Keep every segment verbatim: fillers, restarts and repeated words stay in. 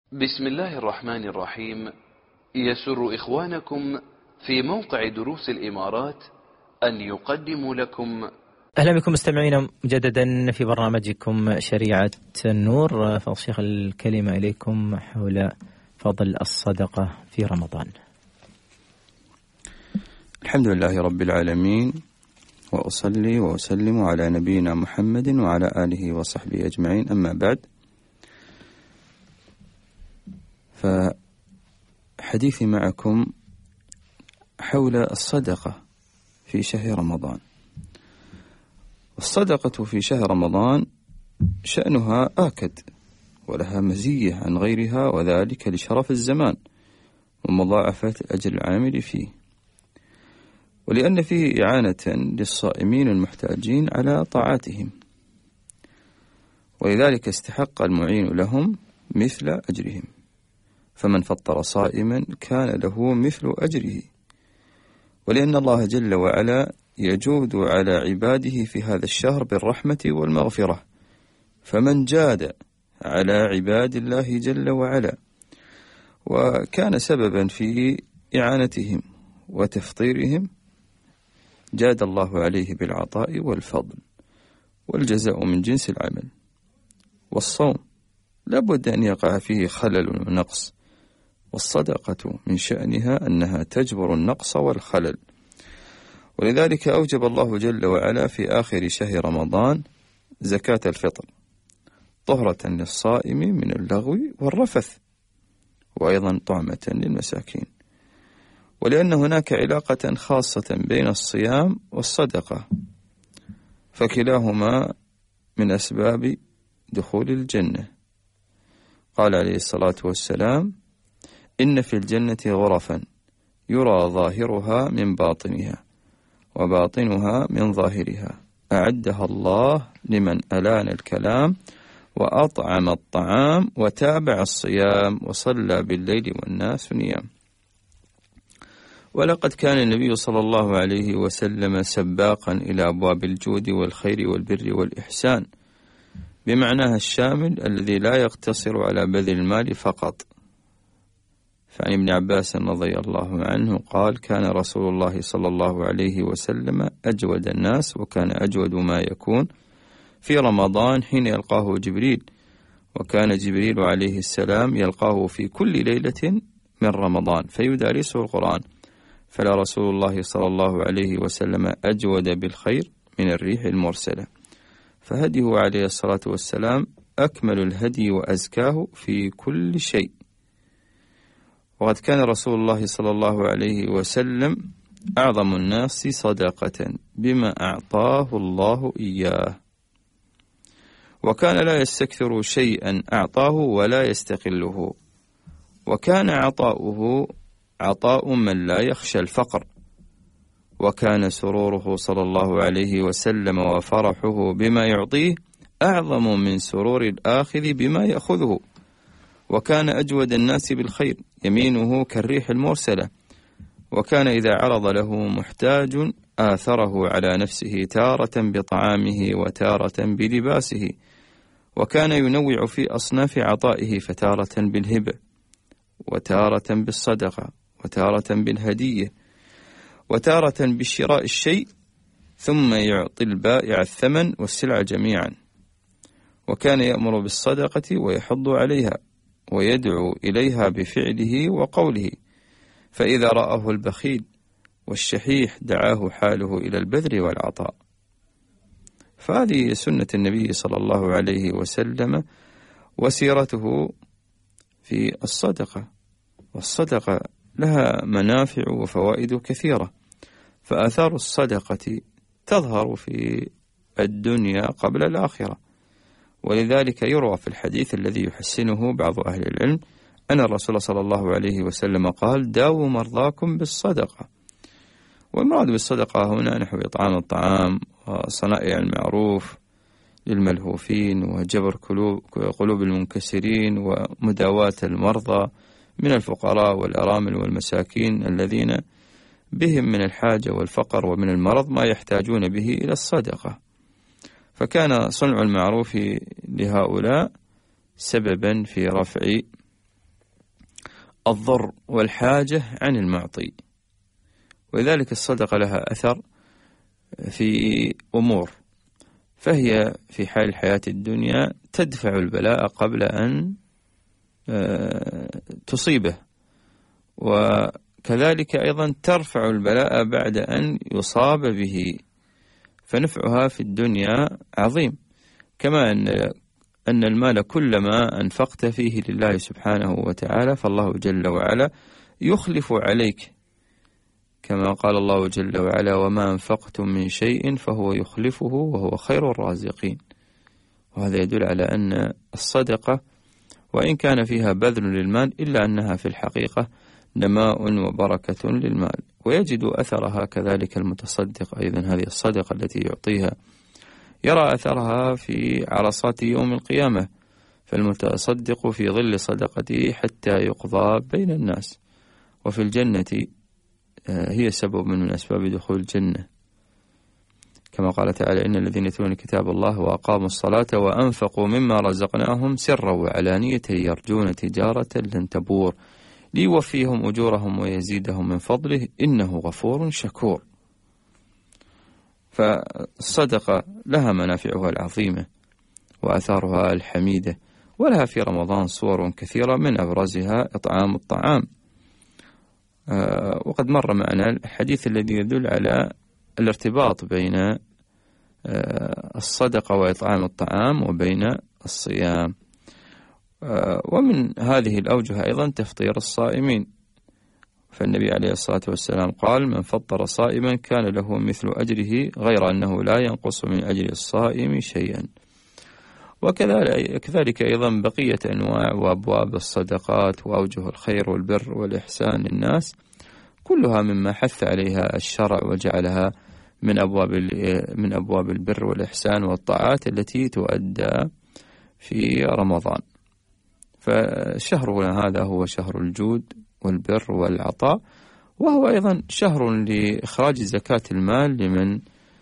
بسم الله الرحمن الرحيم. يسر إخوانكم في موقع دروس الإمارات أن يقدموا لكم. أهلا بكم مستمعين مجددا في برنامجكم شريعة النور. فأصيغ الكلمة إليكم حول فضل الصدقة في رمضان. الحمد لله رب العالمين، وأصلي وأسلم على نبينا محمد وعلى آله وصحبه أجمعين، أما بعد. فحديثي معكم حول الصدقة في شهر رمضان. الصدقة في شهر رمضان شأنها آكد ولها مزية عن غيرها، وذلك لشرف الزمان ومضاعفة أجر العامل فيه، ولأن فيه إعانة للصائمين المحتاجين على طاعاتهم، ولذلك استحق المعين لهم مثل أجرهم. فمن فطر صائما كان له مثل أجره، ولأن الله جل وعلا يجود على عباده في هذا الشهر بالرحمة والمغفرة، فمن جاد على عباد الله جل وعلا وكان سببا في إعانتهم وتفطيرهم جاد الله عليه بالعطاء والفضل، والجزاء من جنس العمل. والصوم لابد أن يقع فيه خلل ونقص، والصدقة من شأنها أنها تجبر النقص والخلل، ولذلك أوجب الله جل وعلا في آخر شهر رمضان زكاة الفطر طهرة للصائم من اللغو والرفث، وأيضا طعمة للمساكين. ولأن هناك علاقة خاصة بين الصيام والصدقة، فكلاهما من أسباب دخول الجنة. قال عليه الصلاة والسلام: إن في الجنة غرفا يرى ظاهرها من باطنها وباطنها من ظاهرها، أعدها الله لمن ألان الكلام وأطعم الطعام وتابع الصيام وصلى بالليل والناس نيام. ولقد كان النبي صلى الله عليه وسلم سباقا إلى أبواب الجود والخير والبر والإحسان بمعناها الشامل الذي لا يقتصر على بذل المال فقط. فعن ابن عباس رضي الله عنه قال: كان رسول الله صلى الله عليه وسلم أجود الناس، وكان أجود ما يكون في رمضان حين يلقاه جبريل، وكان جبريل عليه السلام يلقاه في كل ليلة من رمضان فيدارسه القرآن، فلا رسول الله صلى الله عليه وسلم أجود بالخير من الريح المرسلة، فهديه عليه الصلاة والسلام أكمل الهدي وأزكاه في كل شيء. وقد كان رسول الله صلى الله عليه وسلم أعظم الناس صدقة بما أعطاه الله إياه، وكان لا يستكثر شيئا أعطاه ولا يستقله، وكان عطاؤه عطاء من لا يخشى الفقر، وكان سروره صلى الله عليه وسلم وفرحه بما يعطيه أعظم من سرور الآخذ بما يأخذه، وكان أجود الناس بالخير يمينه كالريح المرسلة، وكان إذا عرض له محتاج آثره على نفسه تارة بطعامه وتارة بلباسه، وكان ينوع في أصناف عطائه فتارة بالهبة وتارة بالصدقة وتارة بالهدية وتارة بشراء الشيء، ثم يعطي البائع الثمن والسلع جميعا. وكان يأمر بالصدقة ويحض عليها ويدعو إليها بفعله وقوله، فإذا رآه البخيل والشحيح دعاه حاله إلى البذل والعطاء. فهذه سنة النبي صلى الله عليه وسلم وسيرته في الصدقة، والصدقة لها منافع وفوائد كثيرة، فآثار الصدقة تظهر في الدنيا قبل الآخرة. ولذلك يروى في الحديث الذي يحسنه بعض أهل العلم أن الرسول صلى الله عليه وسلم قال: داووا مرضاكم بالصدقة. والمراد بالصدقة هنا نحو إطعام الطعام وصنائع المعروف للملهوفين وجبر قلوب المنكسرين ومداواة المرضى من الفقراء والأرامل والمساكين الذين بهم من الحاجة والفقر ومن المرض ما يحتاجون به إلى الصدقة. فكان صنع المعروف لهؤلاء سببا في رفع الضر والحاجة عن المعطي. ولذلك الصدقة لها أثر في أمور، فهي في حال الحياة الدنيا تدفع البلاء قبل أن تصيبه، وكذلك أيضا ترفع البلاء بعد أن يصاب به، فنفعها في الدنيا عظيم. كما أن أن المال كلما أنفقت فيه لله سبحانه وتعالى فالله جل وعلا يخلف عليك، كما قال الله جل وعلا: وما أنفقتم من شيء فهو يخلفه وهو خير الرازقين. وهذا يدل على أن الصدقة وإن كان فيها بذل للمال إلا أنها في الحقيقة نماء وبركة للمال، ويجد أثرها كذلك المتصدق أيضا. هذه الصدقة التي يعطيها يرى أثرها في عرصات يوم القيامة، فالمتصدق في ظل صدقته حتى يقضى بين الناس، وفي الجنة هي سبب من أسباب دخول الجنة، كما قال تعالى: إن الذين يتلون كتاب الله وأقاموا الصلاة وأنفقوا مما رزقناهم سرا وعلانية يرجون تجارة لن تبور ليوفيهم أجورهم ويزيدهم من فضله إنه غفور شكور. فالصدقة لها منافعها العظيمة وأثارها الحميدة، ولها في رمضان صور كثيرة، من أبرزها إطعام الطعام. وقد مر معنا الحديث الذي يدل على الارتباط بين الصدقة وإطعام الطعام وبين الصيام. ومن هذه الأوجه أيضا تفطير الصائمين، فالنبي عليه الصلاة والسلام قال: من فطر صائما كان له مثل أجره غير أنه لا ينقص من أجر الصائم شيئا. وكذلك أيضا بقية أنواع وأبواب الصدقات وأوجه الخير والبر والإحسان للناس، كلها مما حث عليها الشرع وجعلها من أبواب من أبواب البر والإحسان والطاعات التي تؤدى في رمضان. فشهرنا هذا هو شهر الجود والبر والعطاء، وهو أيضا شهر لإخراج زكاة المال لمن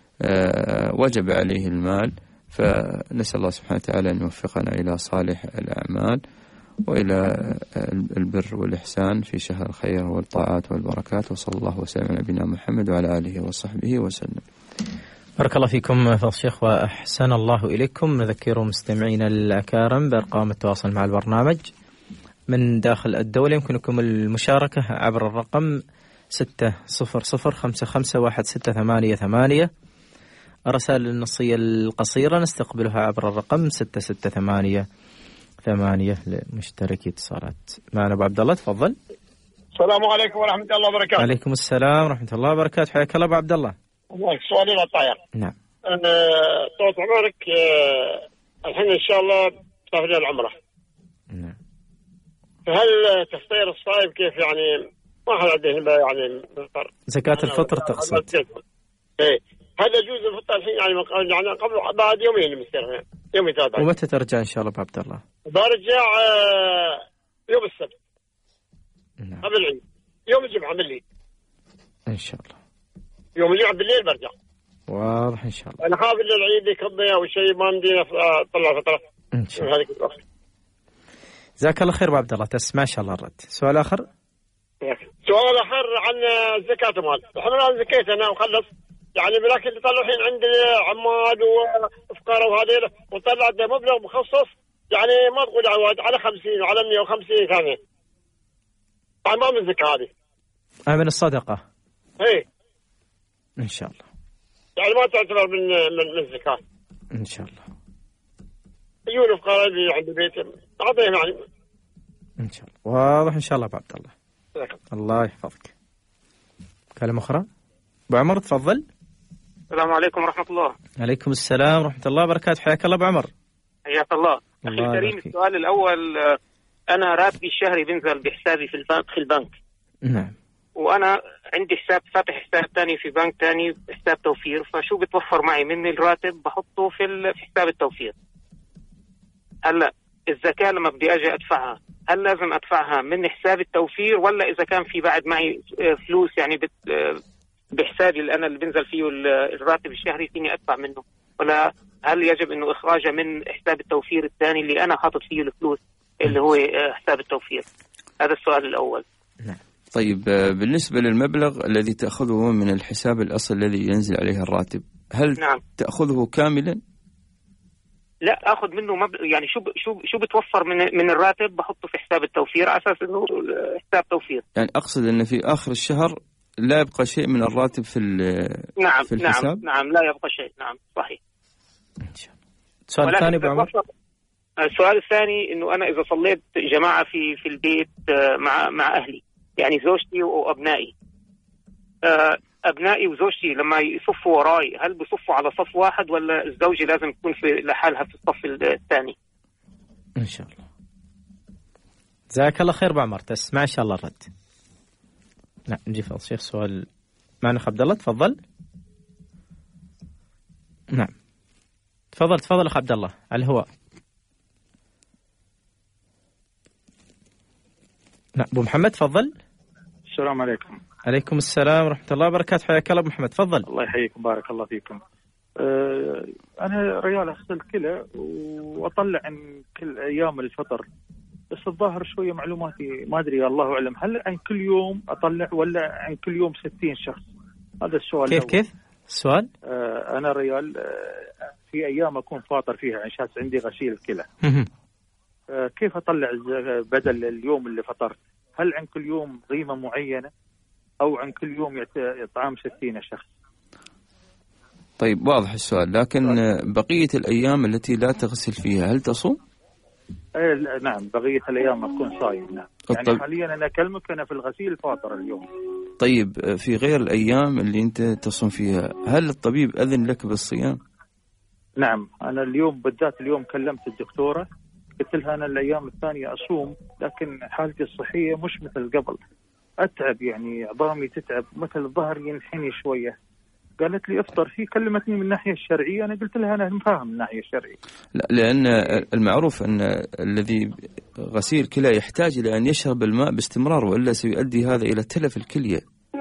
وجب عليه المال. فنسأل الله سبحانه وتعالى أن يوفقنا إلى صالح الأعمال وإلى البر والإحسان في شهر الخير والطاعات والبركات. وصلى الله وسلم على نبينا محمد وعلى آله وصحبه وسلم. بارك الله فيكم فضل الشيخ وأحسن الله إليكم. نذكر مستمعينا الأكارم بأرقام التواصل مع البرنامج من داخل الدولة. يمكنكم المشاركة عبر الرقم ستة صفر صفر خمسة خمسة واحد ستة ثمانية ثمانية. الرسائل النصية القصيرة نستقبلها عبر الرقم ستة ستة ثمانية ثمانية لمشتركي اتصالات. معنا أبو عبد الله، تفضل. السلام عليكم ورحمة الله وبركاته. عليكم السلام ورحمة الله وبركاته. حياك الله أبو عبد الله. سؤالي للطائر. نعم. أنا طول عمرك الحين إن شاء الله سافرين العمرة. نعم. فهل تفطير الصائم كيف يعني ما حد عنده يعني مفطر؟ زكاة الفطر تقصد؟ إيه. هل يجوز الفطر الحين يعني يعني قبل بعد يومين مستر يومين ثلاثة؟ ومتى ترجع إن شاء الله أبو عبد الله؟ برجع يوم السبت. نعم. قبل العيد يوم الجمعة بالليل. إن شاء الله. يوم الجمعة بالليل برجع. واضح إن شاء الله. أنا خاف إن العيد يقضي أو شيء ما ندينا طلع فترة. إن شاء الله. جزاك الله خير أبو عبد الله، تسمع إن شاء الله الرد. سؤال آخر؟ سؤال آخر عن زكاة المال. الحين أنا زكيت أنا وخلص يعني، ولكن طلعوا الحين عندي عمال وفقراء وهذيله، وطلع ده مبلغ مخصص يعني ما تقول عواد على خمسين وعلى مية وخمسين ثانية. طيب ما من زكاة هذه؟ آه من الصدقة. إيه. إن شاء الله. يعني ما تعتبر من من من الزكاة. إن شاء الله. يجون الفقراء اللي عند بيتهم أعطيهم يعني. إن شاء الله. واضح إن شاء الله أبو عبد الله. لكن. الله يحفظك. كلمة أخرى. أبو عمر تفضل. السلام عليكم ورحمة الله. عليكم السلام ورحمة الله وبركاته. حياك الله أبو عمر. حياك الله. أخي الكريم، السؤال الأول، أنا راتبي الشهري بنزل بحسابي في البنك في البنك. نعم. وأنا عندي حساب فاتح حساب ثاني في بنك ثاني حساب توفير، فشو بتوفر معي من الراتب بحطه في في حساب التوفير. هلا الزكاة لما بدي أجي أدفعها، هل لازم أدفعها من حساب التوفير، ولا إذا كان في بعد معي فلوس يعني بت بحسابي اللي أنا اللي بنزل فيه الراتب الشهري فيني أدفع منه، ولا هل يجب إنه إخراجه من حساب التوفير الثاني اللي أنا حاطط فيه الفلوس اللي هو حساب التوفير؟ هذا السؤال الأول. نعم. طيب بالنسبة للمبلغ الذي تأخذه من الحساب الأصل الذي ينزل عليه الراتب، هل نعم. تأخذه كاملا؟ لا، أخذ منه مبلغ، يعني شو شو شو بتوفر من من الراتب بحطه في حساب التوفير على أساس إنه حساب توفير. يعني أقصد أن في آخر الشهر لا يبقى شيء من الراتب في نعم في الحساب. نعم نعم لا يبقى شيء. نعم صحيح. السؤال الثاني أبو عمر. السؤال الثاني إنه أنا إذا صليت جماعة في في البيت مع مع أهلي، يعني زوجتي وأبنائي، أبنائي وزوجتي لما يصفوا وراي، هل بصفوا على صف واحد ولا الزوجة لازم تكون في لحالها في الصف الثاني؟ إن شاء الله. جزاك الله خير أبو عمر، تسمع إن شاء الله الرد. نعم نجي فضل الشيخ. سؤال معنا أخ عبد الله، تفضل. نعم تفضل تفضل أخ عبد الله على الهواء. نعم أبو محمد تفضل. السلام عليكم. عليكم السلام ورحمة الله وبركاته، حياك الله أبو محمد، تفضل. الله يحييكم، بارك الله فيكم. أه أنا ريال أغسل كلى وأطلع عن كل أيام الفطر، بس الظاهر شوية معلوماتي ما أدري، الله أعلم، هل عن كل يوم أطلع ولا عن كل يوم ستين شخص؟ هذا السؤال. كيف كيف السؤال؟ أه أنا ريال أه في أيام أكون فاطر فيها عشان عندي غسيل كلى. أه كيف أطلع بدل اليوم اللي فطرت؟ هل عن كل يوم قيمة معينة أو عن كل يوم إطعام ستين شخص؟ طيب واضح السؤال، لكن بقية الأيام التي لا تغسل فيها هل تصوم؟ ايه نعم، بقية الأيام أكون صايم. نعم. يعني طيب. حاليا أنا أكلمك أنا في الغسيل فاطر اليوم. طيب في غير الأيام اللي أنت تصوم فيها هل الطبيب أذن لك بالصيام؟ نعم، أنا اليوم بالذات اليوم كلمت الدكتورة، قلت لها أنا الأيام الثانية أصوم، لكن حالتي الصحية مش مثل قبل، أتعب، يعني عظامي تتعب، مثل الظهر ينحني شوية. قالت لي افطر. هي كلمتني من الناحية الشرعية، أنا قلت لها أنا فاهم من الناحية الشرعية. لا، لأن المعروف أن الذي غسيل كلى يحتاج إلى أن يشرب الماء باستمرار، وإلا سيؤدي هذا إلى تلف الكلية.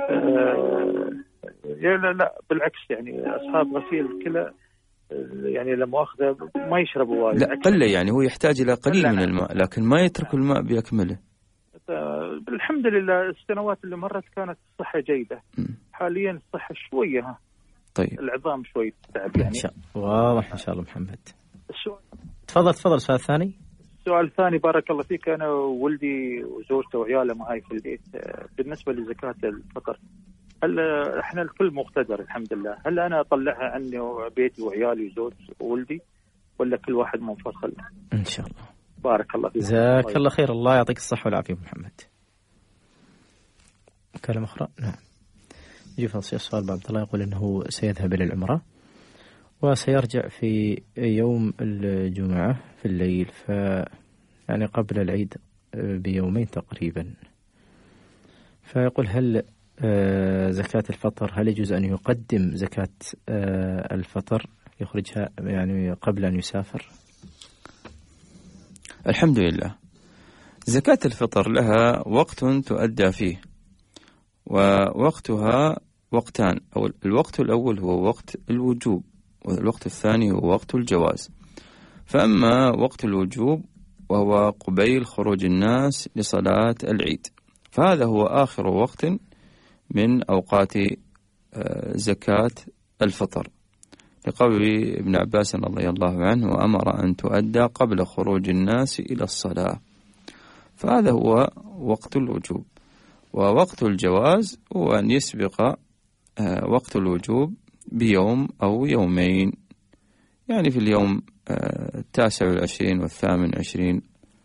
أه لا لا بالعكس، يعني أصحاب غسيل الكلى يعني لما أخذه ما يشربوا وايد. لا قلة، يعني هو يحتاج إلى قليل من الماء، لكن ما يترك الماء بأكمله. الحمد لله السنوات اللي مرت كانت الصحة جيدة. م. حاليا الصحة شوية ها. طيب. العظام شوي تتعب يعني. إن شاء الله. واضح إن شاء الله محمد. السؤال. تفضل تفضل السؤال الثاني. السؤال الثاني بارك الله فيك، أنا وولدي وزوجته وعياله معي في البيت، بالنسبة لزكاة الفطر هل احنا الكل مقتدر الحمد لله، هل أنا أطلعها عني وبيتي وعيالي وزوجتي وولدي ولا كل واحد منفصل؟ إن شاء الله. بارك الله فيك. جزاك الله, الله خير، الله يعطيك الصحة والعافية محمد. كلمة أخرى. نعم يجي فضل الشيخ سؤال عبد الله، يقول أنه سيذهب إلى العمرة وسيرجع في يوم الجمعة في الليل، ف يعني قبل العيد بيومين تقريبا، فيقول هل زكاة الفطر هل يجوز أن يقدم زكاة الفطر يخرجها يعني قبل أن يسافر؟ الحمد لله، زكاة الفطر لها وقت تؤدى فيه، ووقتها وقتان، أو الوقت الأول هو وقت الوجوب، والوقت الثاني هو وقت الجواز. فأما وقت الوجوب وهو قبيل خروج الناس لصلاة العيد، فهذا هو آخر وقت من أوقات زكاة الفطر، لقول ابن عباس رضي الله عنه وأمر أن تؤدى قبل خروج الناس إلى الصلاة، فهذا هو وقت الوجوب. ووقت الجواز هو أن يسبق وقت الوجوب بيوم أو يومين، يعني في اليوم التاسع والعشرين والثامن عشرين،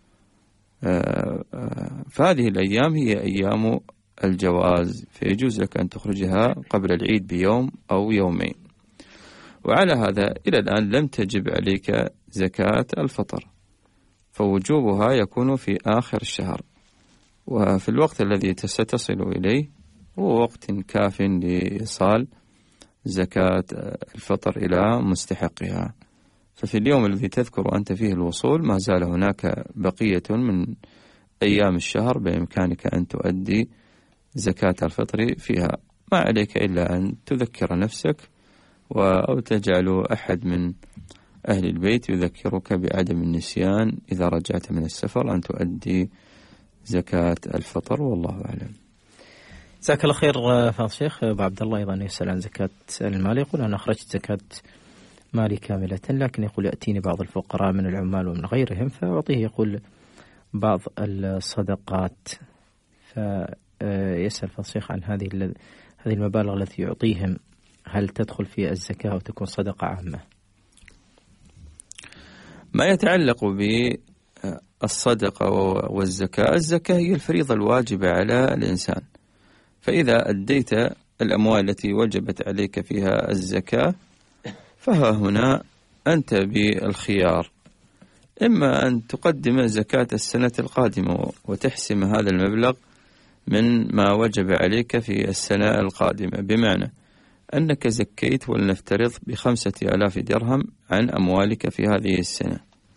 فهذه الأيام هي أيام الجواز، فيجوز لك أن تخرجها قبل العيد بيوم أو يومين. وعلى هذا إلى الآن لم تجب عليك زكاة الفطر، فوجوبها يكون في آخر الشهر، وفي الوقت الذي ستصل إليه هو وقت كاف لإيصال زكاة الفطر إلى مستحقها. ففي اليوم الذي تذكر أنت فيه الوصول ما زال هناك بقية من أيام الشهر بإمكانك أن تؤدي زكاة الفطر فيها، ما عليك إلا أن تذكر نفسك أو تجعل أحد من أهل البيت يذكرك بعدم النسيان إذا رجعت من السفر أن تؤدي زكاة الفطر، والله أعلم. جزاك الله خير فضل الشيخ. أبو عبد الله أيضا يسأل عن زكاة المال، يقول أنا أخرجت زكاة مالي كاملة، لكن يقول يأتيني بعض الفقراء من العمال ومن غيرهم فأعطيه يقول بعض الصدقات، فيسأل فضل الشيخ عن هذه هذه المبالغ التي يعطيهم، هل تدخل في الزكاة وتكون صدقة عامة؟ ما يتعلق بالصدقة والزكاة، الزكاة هي الفريضة الواجبة على الإنسان، فإذا أديت الأموال التي وجبت عليك فيها الزكاة فها هنا أنت بالخيار، إما أن تقدم زكاة السنة القادمة وتحسم هذا المبلغ من ما وجب عليك في السنة القادمة، بمعنى أنك زكيت ولنفترض بخمسة آلاف درهم عن أموالك في هذه السنة،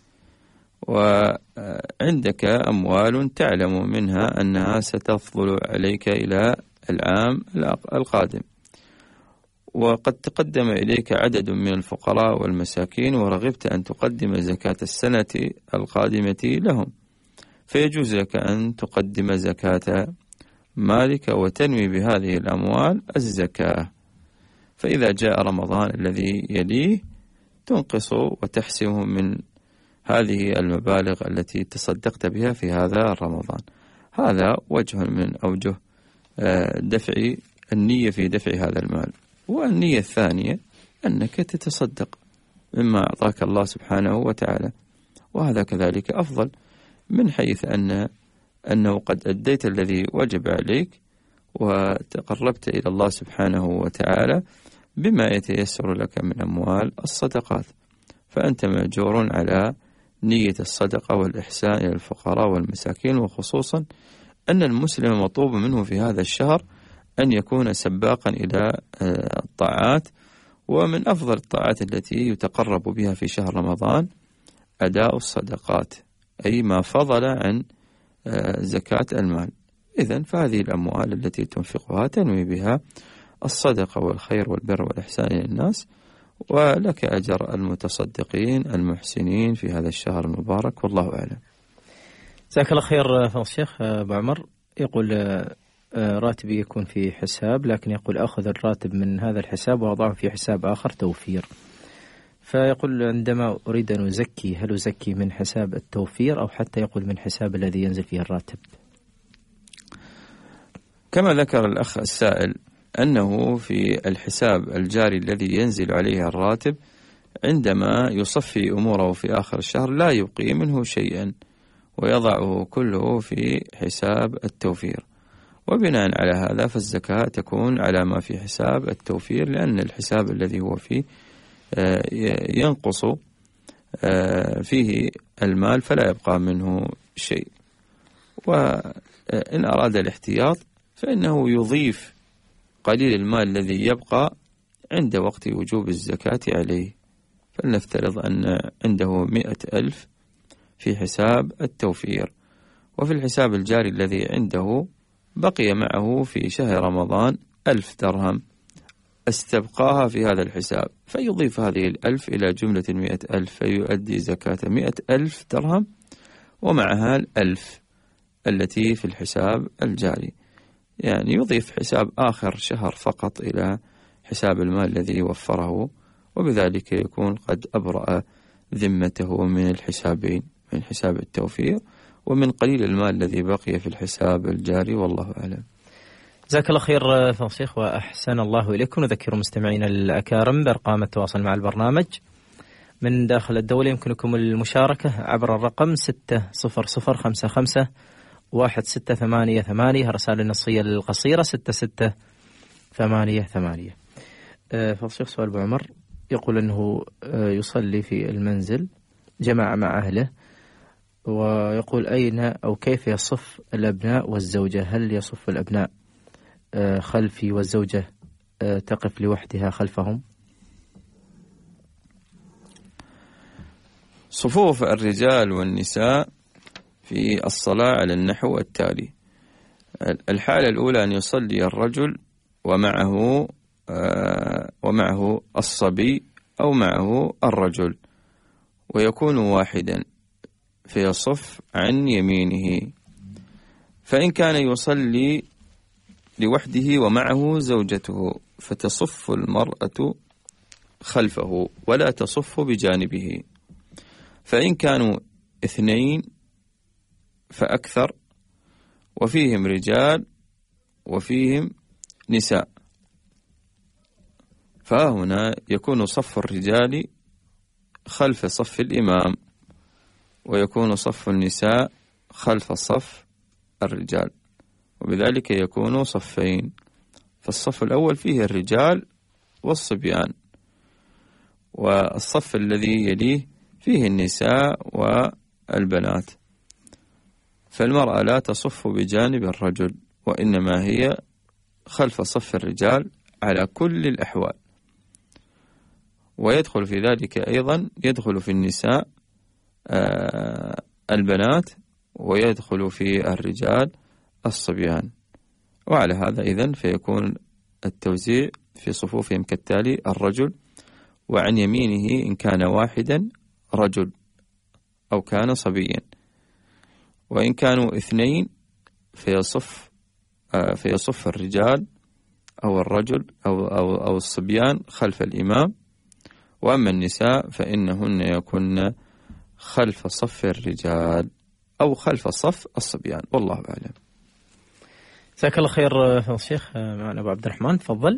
وعندك أموال تعلم منها أنها ستفضل عليك إلى العام القادم، وقد تقدم إليك عدد من الفقراء والمساكين ورغبت أن تقدم زكاة السنة القادمة لهم، فيجوز لك أن تقدم زكاة مالك وتنوي بهذه الأموال الزكاة، فإذا جاء رمضان الذي يليه تنقص وتحسمه من هذه المبالغ التي تصدقت بها في هذا رمضان. هذا وجه من أوجه دفع النية في دفع هذا المال. والنية الثانية أنك تتصدق مما أعطاك الله سبحانه وتعالى، وهذا كذلك أفضل من حيث أن أنه قد أديت الذي وجب عليك وتقربت إلى الله سبحانه وتعالى بما يتيسر لك من أموال الصدقات، فأنت مأجور على نية الصدقة والإحسان إلى الفقراء والمساكين، وخصوصا أن المسلم مطلوب منه في هذا الشهر أن يكون سباقا إلى الطاعات، ومن أفضل الطاعات التي يتقرب بها في شهر رمضان أداء الصدقات، أي ما فضل عن زكاة المال. إذن فهذه الأموال التي تنفقها تنوي بها الصدقة والخير والبر والإحسان إلى الناس، ولك أجر المتصدقين المحسنين في هذا الشهر المبارك، والله أعلم. جزاك الله خير فضل الشيخ. أبو عمر يقول راتبي يكون في حساب، لكن يقول أخذ الراتب من هذا الحساب وأضعه في حساب آخر توفير، فيقول عندما أريد أن أزكي هل أزكي من حساب التوفير أو حتى يقول من حساب الذي ينزل فيه الراتب؟ كما ذكر الأخ السائل أنه في الحساب الجاري الذي ينزل عليه الراتب عندما يصفي أموره في آخر الشهر لا يبقي منه شيئا ويضعه كله في حساب التوفير، وبناء على هذا فالزكاة تكون على ما في حساب التوفير، لأن الحساب الذي هو فيه ينقص فيه المال فلا يبقى منه شيء. وإن أراد الاحتياط فإنه يضيف قليل المال الذي يبقى عند وقت وجوب الزكاة عليه، فلنفترض أن عنده مئة ألف في حساب التوفير، وفي الحساب الجاري الذي عنده بقي معه في شهر رمضان ألف درهم استبقاها في هذا الحساب، فيضيف هذه الألف إلى جملة مئة ألف فيؤدي زكاة مئة ألف درهم ومعها الألف التي في الحساب الجاري، يعني يضيف حساب آخر شهر فقط إلى حساب المال الذي وفره، وبذلك يكون قد أبرأ ذمته من الحسابين، من حساب التوفير ومن قليل المال الذي بقي في الحساب الجاري، والله أعلم. جزاك الله خير فضل الشيخ وأحسن الله إليكم. نذكر مستمعينا الأكارم بأرقام التواصل مع البرنامج من داخل الدولة، يمكنكم المشاركة عبر الرقم ستة صفر صفر خمسة خمسة واحد ستة ثمانية ثمانية، رسالة النصية القصيرة ستة ستة ثمانية ثمانية. فضل الشيخ سؤال أبو عمر يقول أنه يصلي في المنزل جماعة مع أهله، ويقول أين أو كيف يصف الأبناء والزوجة؟ هل يصف الأبناء خلفي والزوجة تقف لوحدها خلفهم؟ صفوف الرجال والنساء في الصلاة على النحو التالي: الحالة الأولى أن يصلي الرجل ومعه ومعه الصبي أو معه الرجل ويكون واحدا فيصف عن يمينه، فإن كان يصلي لوحده ومعه زوجته فتصف المرأة خلفه ولا تصف بجانبه. فإن كانوا اثنين فأكثر وفيهم رجال وفيهم نساء، فهنا يكون صف الرجال خلف صف الإمام، ويكون صف النساء خلف صف الرجال، وبذلك يكون صفين. فالصف الأول فيه الرجال والصبيان، والصف الذي يليه فيه النساء والبنات. فالمرأة لا تصف بجانب الرجل، وإنما هي خلف صف الرجال على كل الأحوال. ويدخل في ذلك أيضا، يدخل في النساء آه البنات، ويدخل في الرجال الصبيان. وعلى هذا إذن فيكون التوزيع في صفوفهم كالتالي: الرجل وعن يمينه إن كان واحدا رجل أو كان صبيا، وإن كانوا اثنين فيصف آه فيصف الرجال أو الرجل أو, أو, أو الصبيان خلف الإمام، وأما النساء فإنهن يكن خلف صف الرجال أو خلف صف الصبيان، والله أعلم. جزاك الله خير فضل الشيخ. معنا أبو عبد الرحمن، تفضل.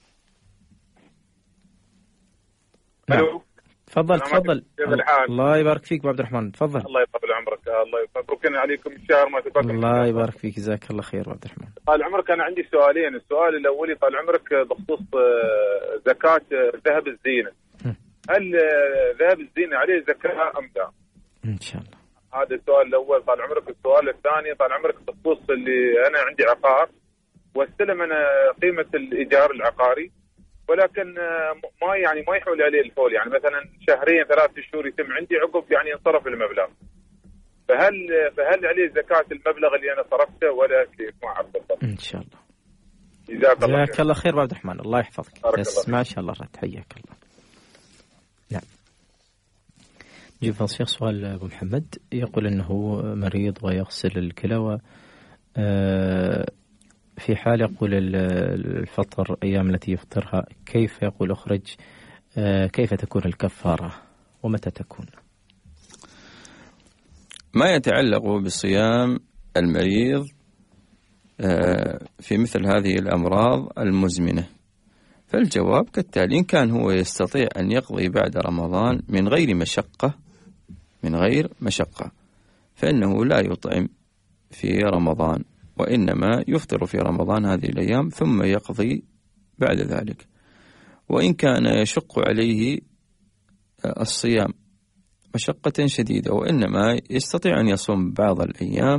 الو. تفضل تفضل. الله يبارك فيك أبو عبد الرحمن، تفضل. الله يطول عمرك، الله يبارك عليكم الشهر ما تبارك. الله يبارك فيك، جزاك الله خير أبو عبد الرحمن. طال عمرك، أنا عندي سؤالين. السؤال الأولي طال عمرك بخصوص زكاة ذهب الزينة. هل ذهب الزينة عليه زكاة أم لا؟ إن شاء الله. هذا السؤال الأول طال عمرك. السؤال الثاني طال عمرك بخصوص اللي أنا عندي عقار واستلم أنا قيمة الإيجار العقاري، ولكن ما يعني ما يحول عليه الفول، يعني مثلا شهرين ثلاث شهور يتم عندي، عقب يعني ينصرف المبلغ. فهل فهل عليه زكاة المبلغ اللي أنا صرفته ولا كيف؟ ما أعرف بالضبط. إن شاء الله. جزاك الله جزاك الله خير أبو عبد الرحمن، الله يحفظك. بس ما شاء الله رد، حياك الله. نعم. نجيب فضل الشيخ سؤال أبو محمد، يقول أنه مريض ويغسل الكلى، في حال يقول الفطر أيام التي يفطرها، كيف يقول أخرج، كيف تكون الكفارة ومتى تكون؟ ما يتعلق بصيام المريض في مثل هذه الأمراض المزمنة، فالجواب كالتالي: إن كان هو يستطيع أن يقضي بعد رمضان من غير مشقة من غير مشقة فإنه لا يطعم في رمضان، وإنما يفطر في رمضان هذه الأيام ثم يقضي بعد ذلك. وإن كان يشق عليه الصيام مشقة شديدة وإنما يستطيع أن يصوم بعض الأيام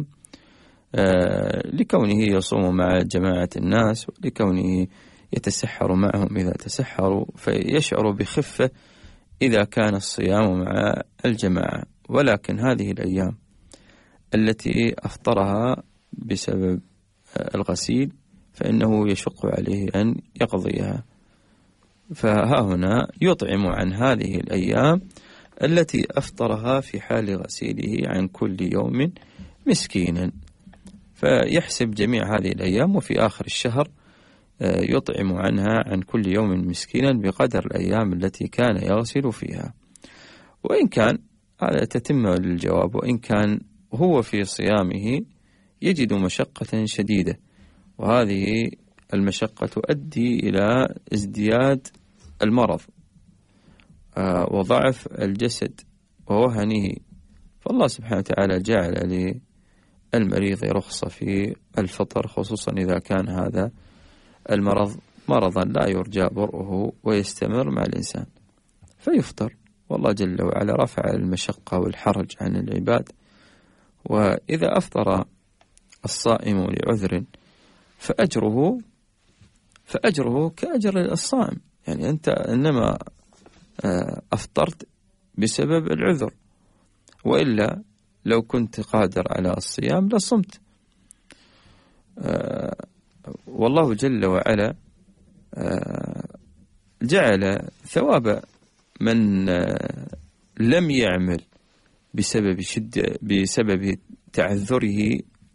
لكونه يصوم مع جماعة الناس، ولكونه يتسحر معهم إذا تسحروا، فيشعر بخفة إذا كان الصيام مع الجماعة. ولكن هذه الأيام التي أفطرها بسبب الغسيل فإنه يشق عليه أن يقضيها، فها هنا يطعم عن هذه الأيام التي أفطرها في حال غسيله عن كل يوم مسكينا، فيحسب جميع هذه الأيام وفي آخر الشهر يطعم عنها عن كل يوم مسكينا بقدر الأيام التي كان يغسل فيها. وإن كان هذا تتم للجواب، وإن كان هو في صيامه يجد مشقة شديدة، وهذه المشقة تؤدي إلى ازدياد المرض وضعف الجسد ووهنه، فالله سبحانه وتعالى جعل للمريض رخصة في الفطر، خصوصا إذا كان هذا المرض مرضا لا يرجى برؤه ويستمر مع الإنسان فيفطر، والله جل وعلا رفع المشقة والحرج عن العباد. وإذا أفطر الصائم لعذر فأجره فأجره كأجر الصائم، يعني أنت إنما أفطرت بسبب العذر، وإلا لو كنت قادر على الصيام لصمت. والله جل وعلا جعل ثواب من لم يعمل بسبب شدة بسبب تعذره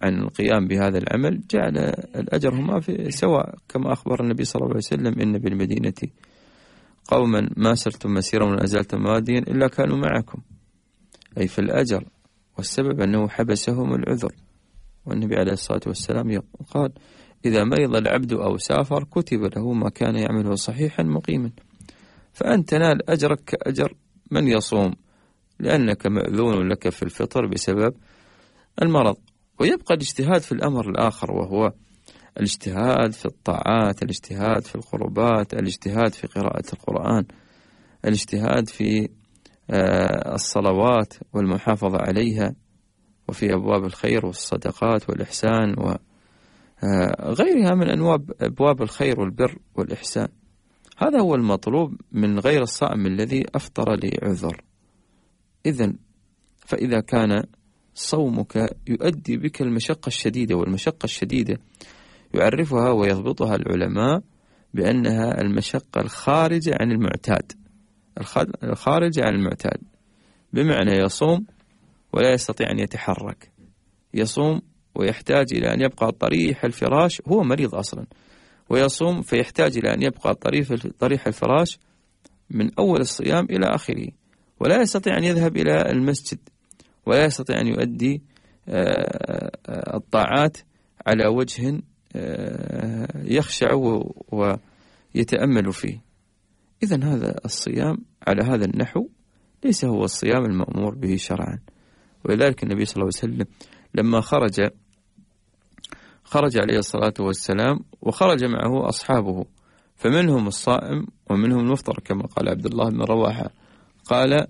عن القيام بهذا العمل جعل الأجر هما في سواء، كما أخبر النبي صلى الله عليه وسلم: إن بالمدينة قوما ما سرتم مسيرا ولا أزلتم واديا إلا كانوا معكم، أي في الأجر. والسبب أنه حبسهم العذر، والنبي عليه الصلاة والسلام قال: إذا مرض العبد أو سافر كتب له ما كان يعمله صحيحا مقيما. فأنت تنال أجرك كأجر من يصوم، لأنك مأذون لك في الفطر بسبب المرض. ويبقى الاجتهاد في الأمر الآخر، وهو الاجتهاد في الطاعات، الاجتهاد في القربات، الاجتهاد في قراءة القرآن، الاجتهاد في الصلوات والمحافظة عليها، وفي أبواب الخير والصدقات والإحسان وغيرها من أنواع أبواب الخير والبر والإحسان. هذا هو المطلوب من غير الصائم الذي أفطر لعذر. إذن فإذا كان صومك يؤدي بك المشقة الشديدة، والمشقة الشديدة يعرفها ويضبطها العلماء بأنها المشقة الخارجة عن المعتاد، الخارجة عن المعتاد، بمعنى يصوم ولا يستطيع أن يتحرك، يصوم ويحتاج إلى أن يبقى طريح الفراش، هو مريض أصلا، ويصوم فيحتاج إلى أن يبقى طريح الفراش من أول الصيام إلى آخره، ولا يستطيع أن يذهب إلى المسجد، ولا يستطيع أن يؤدي الطاعات على وجه يخشع ويتأمل فيه. إذن هذا الصيام على هذا النحو ليس هو الصيام المأمور به شرعا. ولذلك النبي صلى الله عليه وسلم لما خرج خرج عليه الصلاة والسلام وخرج معه أصحابه، فمنهم الصائم ومنهم المفطر كما قال عبد الله بن رواحة، قال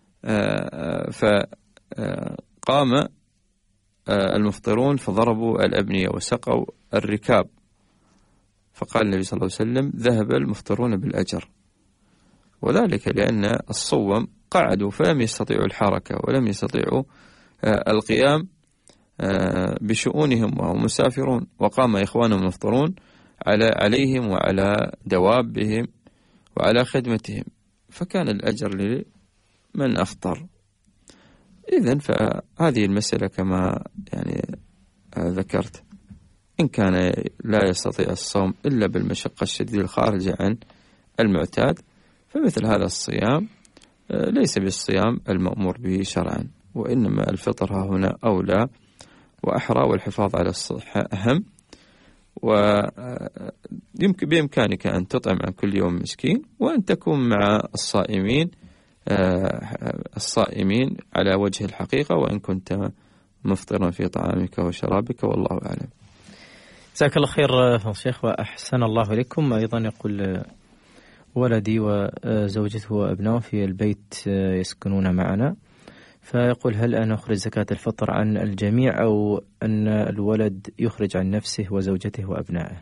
فقام المفطرون فضربوا الأبنية وسقوا الركاب، فقال النبي صلى الله عليه وسلم: ذهب المفطرون بالأجر. وذلك لأن الصوم قعدوا فلم يستطيعوا الحركة ولم يستطيعوا القيام بشؤونهم وهم مسافرون، وقام إخوانهم المفطرون على عليهم وعلى دوابهم وعلى خدمتهم، فكان الأجر لمن أفطر. إذن فهذه المسألة كما يعني ذكرت، إن كان لا يستطيع الصوم إلا بالمشقة الشديدة الخارجة عن المعتاد، فمثل هذا الصيام ليس بالصيام المأمور به شرعا، وإنما الفطر ها هنا أولى وأحرى، والحفاظ على الصحة أهم. ويمكن بإمكانك أن تطعم عن كل يوم مسكين، وأن تكون مع الصائمين الصائمين على وجه الحقيقة، وإن كنت مفطرا في طعامك وشرابك، والله أعلم. جزاك الله خير شيخ وأحسن الله إليكم. أيضا يقول: ولدي وزوجته وأبنائه في البيت يسكنون معنا، فيقول: هل أنا أخرج زكاة الفطر عن الجميع أو أن الولد يخرج عن نفسه وزوجته وأبنائه؟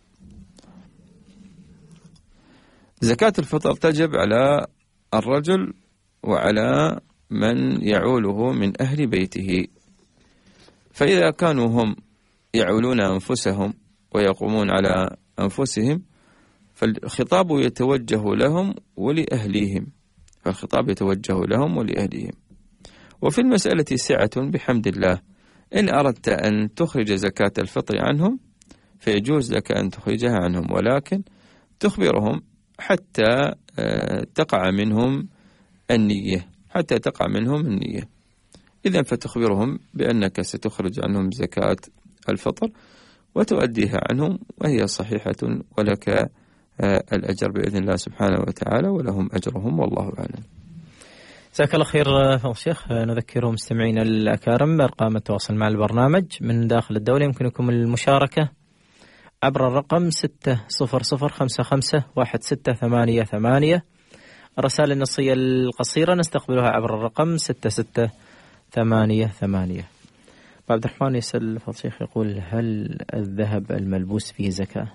زكاة الفطر تجب على الرجل وعلى من يعوله من أهل بيته، فإذا كانوا هم يعولون أنفسهم ويقومون على أنفسهم فالخطاب يتوجه لهم ولأهليهم، فالخطاب يتوجه لهم ولأهليهم. وفي المسألة سعة بحمد الله، إن أردت أن تخرج زكاة الفطر عنهم فيجوز لك أن تخرجها عنهم، ولكن تخبرهم حتى تقع منهم النية، حتى تقع منهم النية. إذن فتخبرهم بأنك ستخرج عنهم زكاة الفطر وتؤديها عنهم، وهي صحيحة، ولك الأجر بإذن الله سبحانه وتعالى، ولهم أجرهم، والله أعلم. جزاك الله خير شيخ. نذكر مستمعينا الأكارم بأرقام التواصل مع البرنامج من داخل الدولة. يمكنكم المشاركة عبر الرقم ستة صفر صفر خمسة خمسة واحد ستة ثمانية ثمانية. الرسائل النصية القصيرة نستقبلها عبر الرقم ستة ستة ثمانية ثمانية. عبد الرحمن يسأل فضل الشيخ، يقول: هل الذهب الملبوس فيه زكاة؟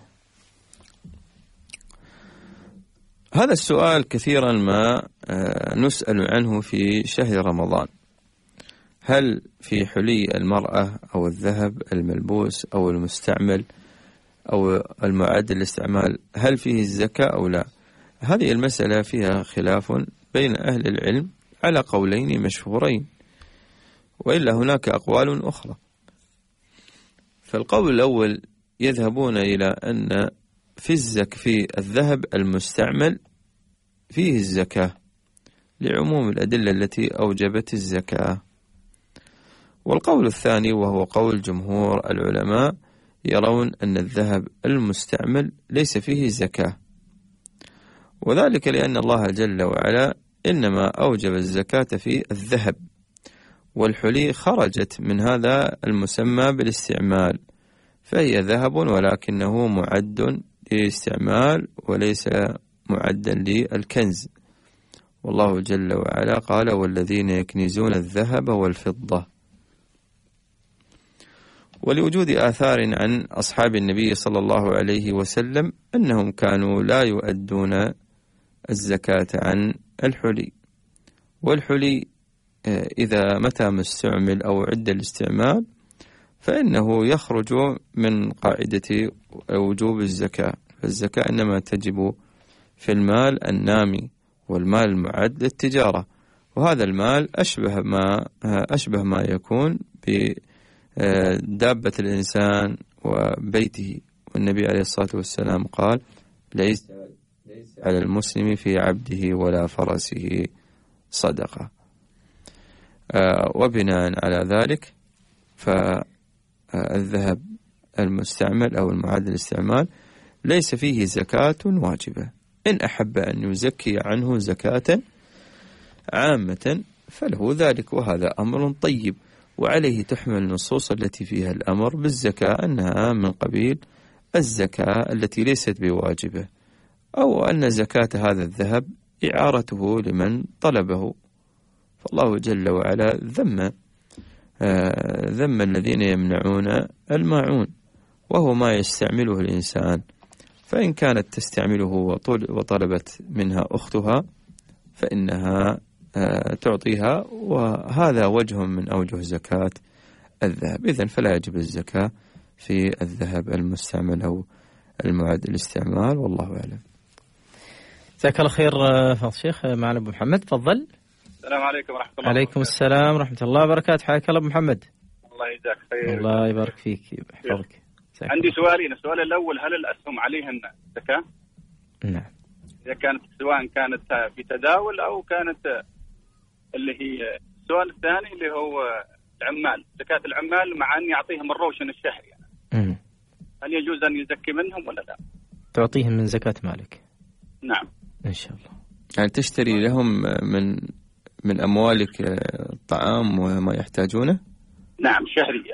هذا السؤال كثيرا ما نسأل عنه في شهر رمضان. هل في حلي المرأة أو الذهب الملبوس أو المستعمل أو المعد للاستعمال هل فيه الزكاة أو لا؟ هذه المسألة فيها خلاف بين أهل العلم على قولين مشهورين، وإلا هناك أقوال أخرى. فالقول الأول يذهبون إلى أن في الزك في الذهب المستعمل فيه الزكاة لعموم الأدلة التي أوجبت الزكاة. والقول الثاني وهو قول جمهور العلماء يرون أن الذهب المستعمل ليس فيه زكاة، وذلك لأن الله جل وعلا إنما أوجب الزكاة في الذهب، والحلي خرجت من هذا المسمى بالاستعمال، فهي ذهب ولكنه معد للاستعمال وليس معدا للكنز. والله جل وعلا قال: والذين يكنزون الذهب والفضة. ولوجود آثار عن أصحاب النبي صلى الله عليه وسلم أنهم كانوا لا يؤدون الزكاة عن الحلي، والحلي إذا متى ما استعمل أو عد الاستعمال فإنه يخرج من قاعدة وجوب الزكاة، فالزكاة إنما تجب في المال النامي والمال المعد للتجارة، وهذا المال أشبه ما أشبه ما يكون بدابة الإنسان وبيته. والنبي عليه الصلاة والسلام قال: ليس على المسلم في عبده ولا فرسه صدقة. وبناء على ذلك فالذهب المستعمل أو المعد للاستعمال ليس فيه زكاة واجبة. إن أحب أن يزكي عنه زكاة عامة فله ذلك، وهذا أمر طيب، وعليه تحمل النصوص التي فيها الأمر بالزكاة أنها من قبيل الزكاة التي ليست بواجبة، أو أن زكاة هذا الذهب إعارته لمن طلبه. فالله جل وعلا ذم ذم الذين يمنعون الماعون، وهو ما يستعمله الإنسان، فإن كانت تستعمله وطلبت منها أختها فإنها تعطيها، وهذا وجه من أوجه زكاة الذهب. إذن فلا يجب الزكاة في الذهب المستعمل أو المعد الاستعمال، والله أعلم. جزاك الله خير فضل الشيخ. معنا أبو محمد، تفضل. السلام عليكم ورحمة الله. عليكم السلام ورحمة الله وبركاته. حياك الله أبو محمد. الله يجزاك خير. الله يبارك فيك يحفظك. عندي سؤالين. السؤال الأول: هل الأسهم عليهن زكاة؟ نعم. إذا كانت سواء كانت في تداول أو كانت اللي هي. السؤال الثاني اللي هو العمال، زكاة العمال مع أن يعطيهم الروشن الشهري يعني. مم. هل يجوز أن يزكي منهم ولا لا؟ تعطيهم من زكاة مالك. نعم إن شاء الله. يعني تشتري لهم من من أموالك الطعام وما يحتاجونه؟ نعم شهريا.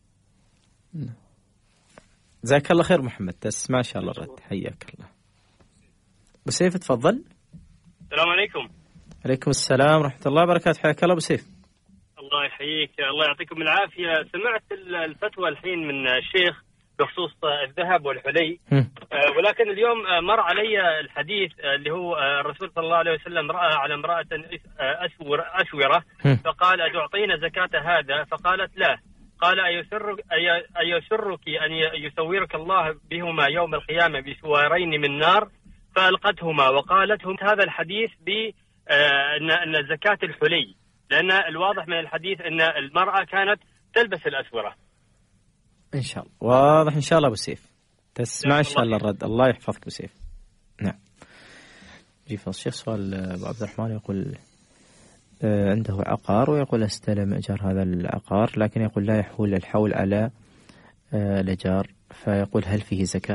جزاك الله خير محمد، تسمع إن شاء الله الرد. حياك الله. بسيف تفضل. السلام عليكم. عليكم السلام ورحمة الله وبركاته. حياك الله بسيف. الله يحييك، الله يعطيكم العافية. سمعت الفتوى الحين من الشيخ بخصوص الذهب والحلي، ولكن اليوم مر علي الحديث اللي هو الرسول صلى الله عليه وسلم رأى على امرأة أسور أسورة فقال: أتعطين زكاة هذا؟ فقالت: لا. قال: أيسرك, أيسرك أن يسورك الله بهما يوم القيامة بسوارين من نار؟ فألقتهما وقالتهم هذا الحديث بأن زكاة الحلي، لأن الواضح من الحديث أن المرأة كانت تلبس الأسورة. إن شاء الله واضح إن شاء الله أبو سيف، تسمع إن شاء الله الرد. الله يحفظك أبو سيف. نعم. جيف الشيخ سؤال أبو عبد الرحمن يقول عنده عقار ويقول استلم إيجار هذا العقار، لكن يقول لا يحول الحول على الإيجار، فيقول هل فيه زكاة؟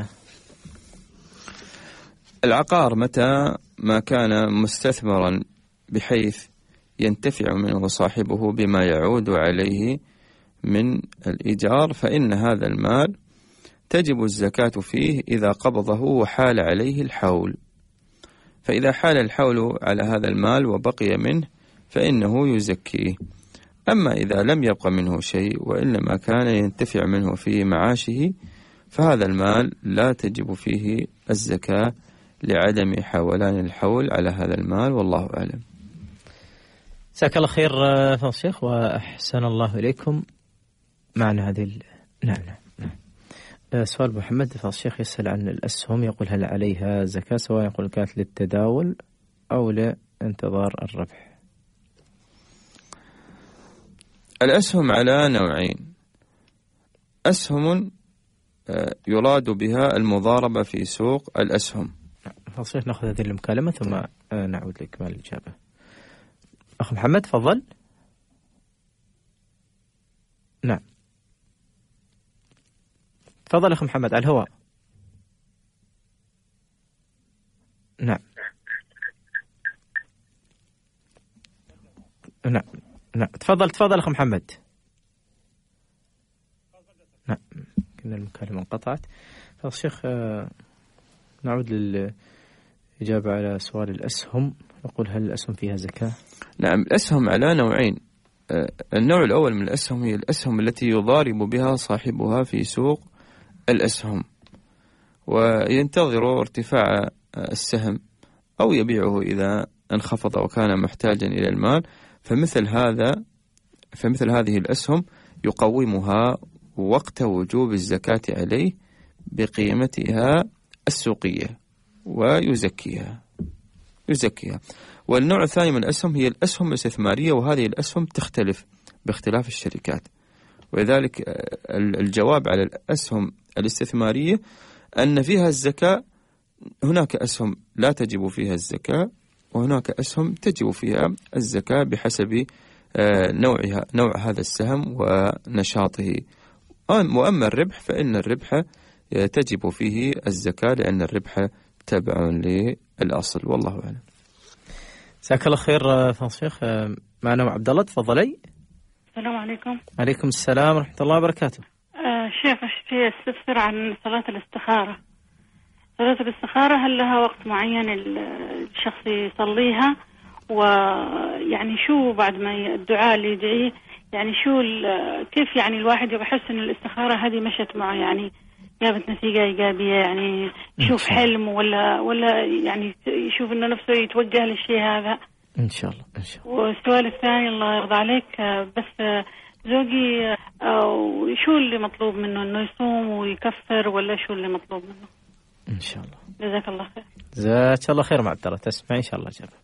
العقار متى ما كان مستثمرا بحيث ينتفع منه صاحبه بما يعود عليه من الإيجار فإن هذا المال تجب الزكاة فيه إذا قبضه وحال عليه الحول. فإذا حال الحول على هذا المال وبقي منه فإنه يزكيه. أما إذا لم يبق منه شيء وإنما كان ينتفع منه في معاشه فهذا المال لا تجب فيه الزكاة لعدم حولان الحول على هذا المال، والله أعلم. جزاك الله خير فضل الشيخ وأحسن الله إليكم. معنا هذه ال... نعم نعم نعم. سؤال محمد فضل الشيخ يسأل عن الأسهم، يقول هل عليها زكاة سواء يقول كانت للتداول أو لانتظار الربح؟ الأسهم على نوعين: أسهم يراد بها المضاربة في سوق الأسهم. فصيح نأخذ هذه المكالمة ثم نعود لإكمال الإجابة. أخ محمد تفضل. نعم تفضل أخ محمد على الهواء. نعم نعم نعم تفضل تفضل أخ محمد. نعم كنا المكالمة انقطعت. فالشيخ نعود للإجابة على سؤال الأسهم. نقول هل الأسهم فيها زكاة؟ نعم الأسهم على نوعين. النوع الأول من الأسهم هي الأسهم التي يضارب بها صاحبها في سوق الأسهم وينتظر ارتفاع السهم أو يبيعه إذا انخفض وكان محتاجا إلى المال. فمثل هذا فمثل هذه الأسهم يقومها وقت وجوب الزكاة عليه بقيمتها السوقية ويزكيها يزكيها. والنوع الثاني من الأسهم هي الأسهم الاستثمارية، وهذه الأسهم تختلف باختلاف الشركات. ولذلك الجواب على الأسهم الاستثمارية أن فيها الزكاة. هناك أسهم لا تجب فيها الزكاة وهناك أسهم تجب فيها الزكاة بحسب نوعها نوع هذا السهم ونشاطه. وأما الربح فإن الربح تجب فيه الزكاة لأن الربح تبع للأصل. والله أعلم. جزاك الله خير فالشيخ. معنا عبد الله تفضلي. السلام عليكم. عليكم السلام ورحمة الله وبركاته. آه شيخ اشتي استفسر عن صلاة الاستخارة. صلاة الاستخارة هل لها وقت معين الشخص يصليها؟ ويعني شو بعد ما الدعاء اللي يدعيه يعني شو كيف يعني الواحد يحس ان الاستخارة هذه مشت معه يعني جابت نتيجة إيجابية يعني يشوف حلم ولا ولا يعني يشوف إنه نفسه يتوجه للشيء هذا إن شاء الله إن شاء الله. والسؤال الثاني الله يرضى عليك بس زوجي شو اللي مطلوب منه إنه يصوم ويكفر ولا شو اللي مطلوب منه؟ إن شاء الله. جزاك الله خير. جزاك الله خير. مع الدرة تسمع إن شاء الله جاب.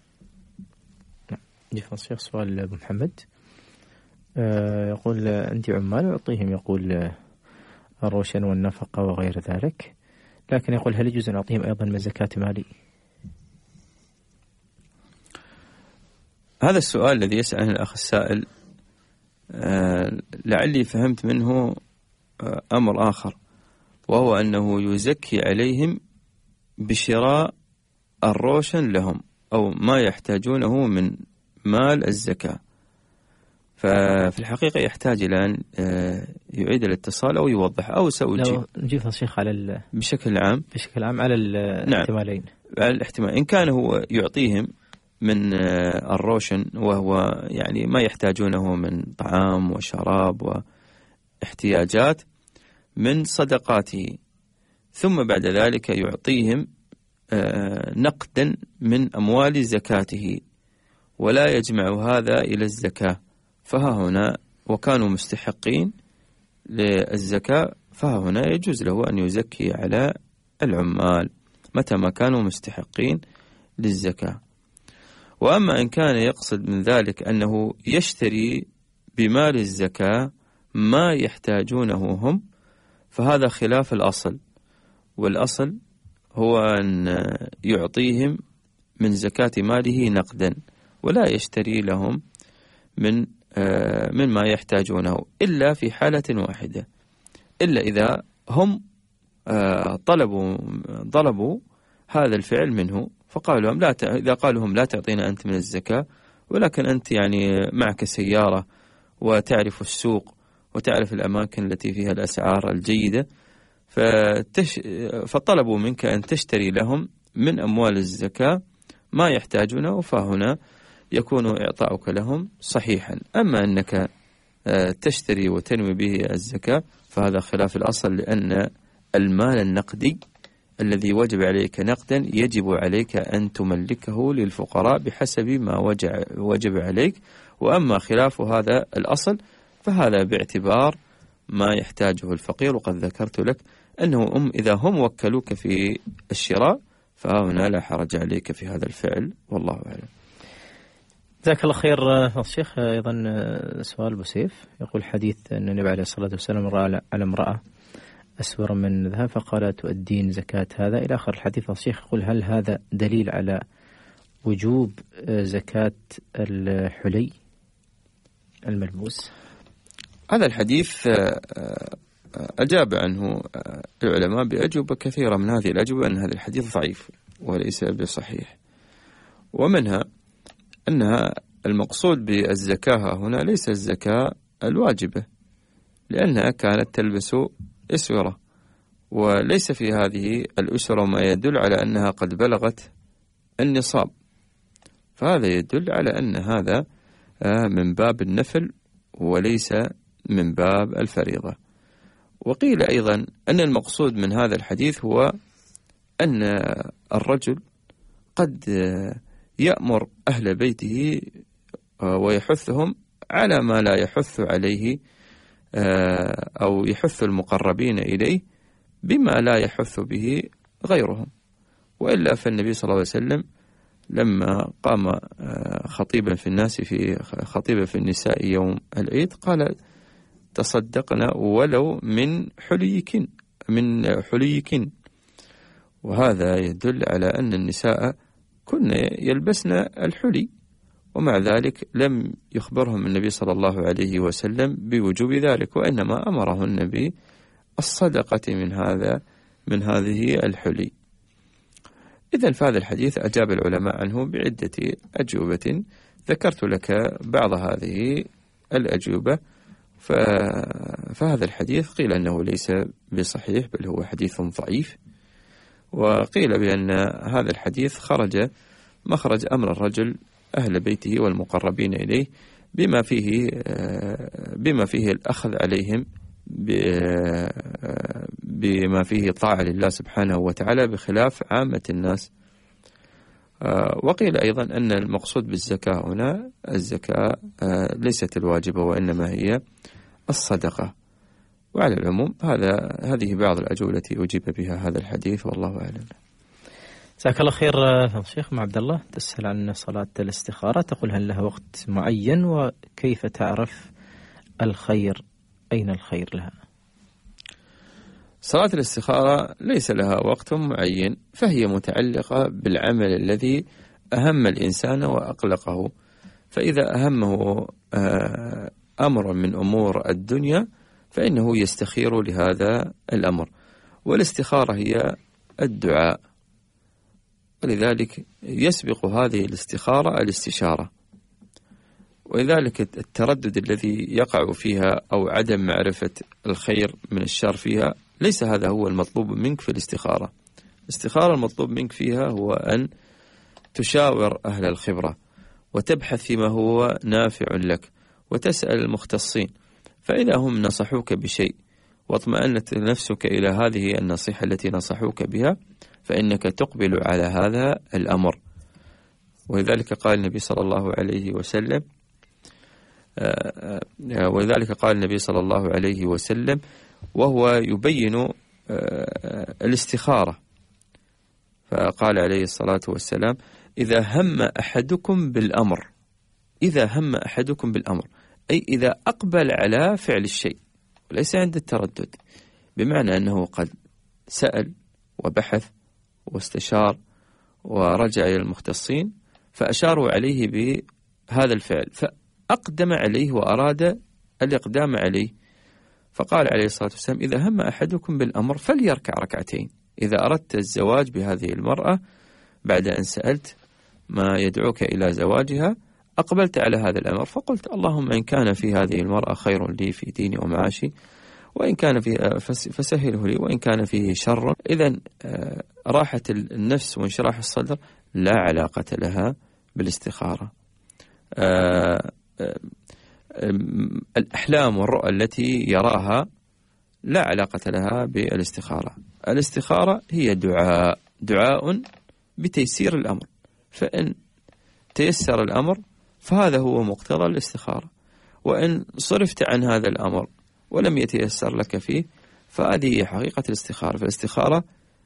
نعم جيف الشيخ سؤال أبو محمد. آه يقول عندي عمال أعطيهم يقول الروشن والنفقة وغير ذلك، لكن يقول هل يجوز أن أعطيهم أيضا من زكاة مالي؟ هذا السؤال الذي يسأله الأخ السائل آه لعلي فهمت منه آه أمر آخر، وهو أنه يزكي عليهم بشراء الروشن لهم أو ما يحتاجونه من مال الزكاة. ففي الحقيقة يحتاج إلى أن يعيد الاتصال أو يوضح أو سأجيب. نجيب الشيخ على بشكل عام بشكل عام على الاحتمالين. نعم. على الاحتمال إن كان هو يعطيهم من الروشن وهو يعني ما يحتاجونه من طعام وشراب واحتياجات من صدقاته، ثم بعد ذلك يعطيهم نقدا من أموال زكاته ولا يجمع هذا إلى الزكاة، فها هنا وكانوا مستحقين للزكاة فها هنا يجوز له أن يزكي على العمال متى ما كانوا مستحقين للزكاة. وأما إن كان يقصد من ذلك أنه يشتري بمال الزكاة ما يحتاجونه هم فهذا خلاف الأصل، والأصل هو أن يعطيهم من زكاة ماله نقدا ولا يشتري لهم من مما يحتاجونه إلا في حالة واحدة، إلا إذا هم طلبوا طلبوا هذا الفعل منه فقالوا لهم لا ت... إذا قالوا هم لا تعطينا أنت من الزكاة ولكن أنت يعني معك سيارة وتعرف السوق وتعرف الأماكن التي فيها الأسعار الجيدة فتش... فطلبوا منك أن تشتري لهم من أموال الزكاة ما يحتاجونه، فهنا يكون إعطاؤك لهم صحيحا. أما أنك تشتري وتنوي به الزكاة فهذا خلاف الأصل، لأن المال النقدي الذي وجب عليك نقدا يجب عليك أن تملكه للفقراء بحسب ما وجب عليك. وأما خلاف هذا الأصل فهذا باعتبار ما يحتاجه الفقير، وقد ذكرت لك أنه هم إذا هم وكلوك في الشراء فهنا لا حرج عليك في هذا الفعل، والله أعلم. جزاك الله خير الشيخ. أيضا سؤال أبو سيف يقول حديث أن النبي عليه الصلاة والسلام رأى على امرأة أسور من ذهب فقال تؤدين زكاة هذا إلى آخر الحديث. الشيخ يقول هل هذا دليل على وجوب زكاة الحلي الملبوس؟ هذا الحديث أجاب عنه العلماء بأجوبة كثيرة، من هذه الأجوبة أن هذا الحديث ضعيف وليس بصحيح، ومنها أنها المقصود بالزكاة هنا ليس الزكاة الواجبة، لأنها كانت تلبس أسورة، وليس في هذه الأسرة ما يدل على أنها قد بلغت النصاب، فهذا يدل على أن هذا من باب النفل وليس من باب الفريضة. وقيل أيضا أن المقصود من هذا الحديث هو أن الرجل قد يأمر أهل بيته ويحثهم على ما لا يحث عليه أو يحث المقربين إليه بما لا يحث به غيرهم. وإلا فالنبي صلى الله عليه وسلم لما قام خطيبا في الناس في خطيبا في النساء يوم العيد قال تصدقنا ولو من حليكن من حليكن، وهذا يدل على أن النساء كن يلبسن الحلي، ومع ذلك لم يخبرهم النبي صلى الله عليه وسلم بوجوب ذلك، وإنما أمرهن بالصدقة من هذا من هذه الحلي. إذن فهذا الحديث أجاب العلماء عنه بعدة أجوبة، ذكرت لك بعض هذه الأجوبة. فهذا الحديث قيل أنه ليس بصحيح بل هو حديث ضعيف، وقيل بأن هذا الحديث خرج مخرج أمر الرجل أهل بيته والمقربين إليه بما فيه بما فيه الأخذ عليهم بما فيه طاعة لله سبحانه وتعالى بخلاف عامة الناس. وقيل أيضا أن المقصود بالزكاة هنا الزكاة ليست الواجبة وإنما هي الصدقة. وعلى العموم هذا هذه بعض الأجوبة التي أجيب بها هذا الحديث، والله أعلم. جزاك الله خير شيخ. ام عبد الله تسأل عن صلاة الاستخارة، تقول هل لها وقت معين وكيف تعرف الخير، أين الخير لها؟ صلاة الاستخارة ليس لها وقت معين، فهي متعلقة بالعمل الذي أهم الإنسان وأقلقه، فإذا أهمه أمر من أمور الدنيا فإنه يستخير لهذا الأمر، والاستخارة هي الدعاء، ولذلك يسبق هذه الاستخارة الاستشارة، ولذلك التردد الذي يقع فيها أو عدم معرفة الخير من الشر فيها ليس هذا هو المطلوب منك في الاستخارة. الاستخارة المطلوب منك فيها هو أن تشاور أهل الخبرة وتبحث فيما هو نافع لك وتسأل المختصين، فإذا هم نصحوك بشيء واطمأنت نفسك إلى هذه النصيحة التي نصحوك بها فإنك تقبل على هذا الأمر. ولذلك قال النبي صلى الله عليه وسلم ولذلك قال النبي صلى الله عليه وسلم وهو يبين الاستخارة، فقال عليه الصلاة والسلام إذا هم أحدكم بالأمر إذا هم أحدكم بالأمر أي إذا أقبل على فعل الشيء وليس عند التردد، بمعنى أنه قد سأل وبحث واستشار ورجع إلى المختصين فأشاروا عليه بهذا الفعل فأقدم عليه وأراد الإقدام عليه، فقال عليه الصلاة والسلام إذا هم أحدكم بالأمر فليركع ركعتين. إذا أردت الزواج بهذه المرأة بعد أن سألت ما يدعوك إلى زواجها أقبلت على هذا الأمر فقلت اللهم إن كان في هذه المرأة خير لي في ديني ومعاشي وإن كان فيه فسهله لي وإن كان فيه شر، إذن راحة النفس وانشراح الصدر لا علاقة لها بالاستخارة. الأحلام والرؤى التي يراها لا علاقة لها بالاستخارة. الاستخارة هي دعاء دعاء بتيسير الأمر، فإن تيسر الأمر فهذا هو مقتضى الاستخارة، وإن صرفت عن هذا الأمر ولم يتيسر لك فيه فهذه هي حقيقة الاستخارة. فالاستخارة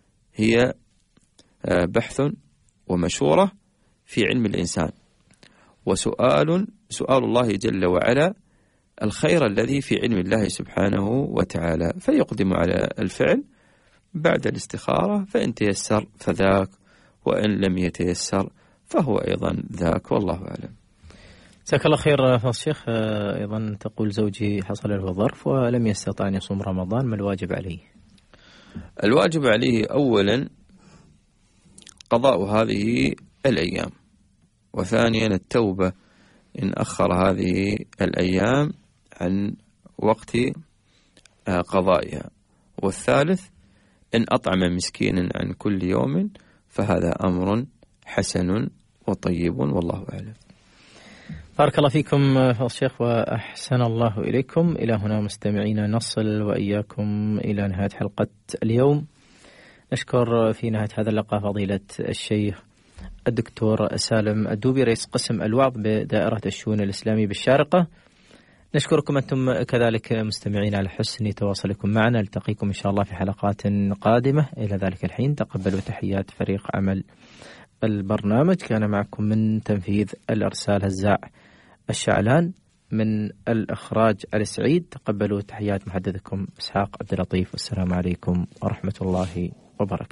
هي بحث ومشورة في علم الإنسان، وسؤال سؤال الله جل وعلا الخير الذي في علم الله سبحانه وتعالى، فيقدم على الفعل بعد الاستخارة، فإن تيسر فذاك، وإن لم يتيسر فهو أيضا ذاك، والله أعلم. جزاك الله خير فضل الشيخ. أيضا تقول زوجي حصل له ظرف ولم يستطع أن يصوم رمضان، ما الواجب عليه؟ الواجب عليه أولا قضاء هذه الأيام، وثانيا التوبة إن أخر هذه الأيام عن وقت قضائها، والثالث إن أطعم مسكينا عن كل يوم، فهذا أمر حسن وطيب، والله أعلم. بارك الله فيكم فضل الشيخ وأحسن الله إليكم. إلى هنا مستمعينا نصل وإياكم إلى نهاية حلقة اليوم. نشكر في نهاية هذا اللقاء فضيلة الشيخ الدكتور سالم الدوبي رئيس قسم الوعظ بدائرة الشؤون الإسلامية بالشارقة. نشكركم أنتم كذلك مستمعين على حسن تواصلكم معنا. نلتقيكم إن شاء الله في حلقات قادمة. إلى ذلك الحين تقبلوا تحيات فريق عمل البرنامج. كان معكم من تنفيذ الإرسال هزاع الشعلان، من الإخراج السعيد. تقبلوا تحيات محدثكم إسحاق عبد اللطيف، والسلام عليكم ورحمة الله وبركاته.